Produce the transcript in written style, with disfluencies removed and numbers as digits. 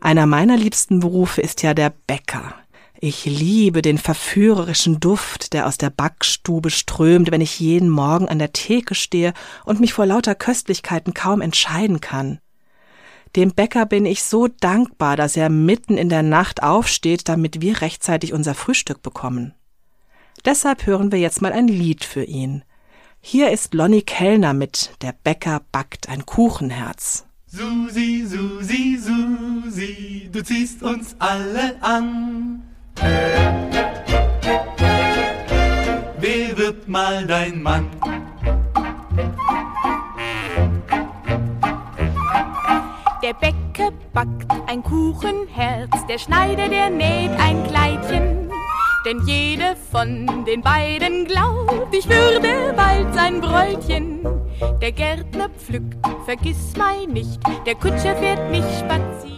Einer meiner liebsten Berufe ist ja der Bäcker. Ich liebe den verführerischen Duft, der aus der Backstube strömt, wenn ich jeden Morgen an der Theke stehe und mich vor lauter Köstlichkeiten kaum entscheiden kann. Dem Bäcker bin ich so dankbar, dass er mitten in der Nacht aufsteht, damit wir rechtzeitig unser Frühstück bekommen. Deshalb hören wir jetzt mal ein Lied für ihn. Hier ist Lonnie Kellner mit »Der Bäcker backt ein Kuchenherz«. Susi, Susi, Susi, du ziehst uns alle an. Wer wird mal dein Mann? Der Bäcker backt ein Kuchenherz, der Schneider, der näht ein Kleidchen. Denn jede von den beiden glaubt, ich würde bald sein Bräutchen. Der Gärtner pflückt Vergissmeinnicht, der Kutscher fährt nicht spazieren.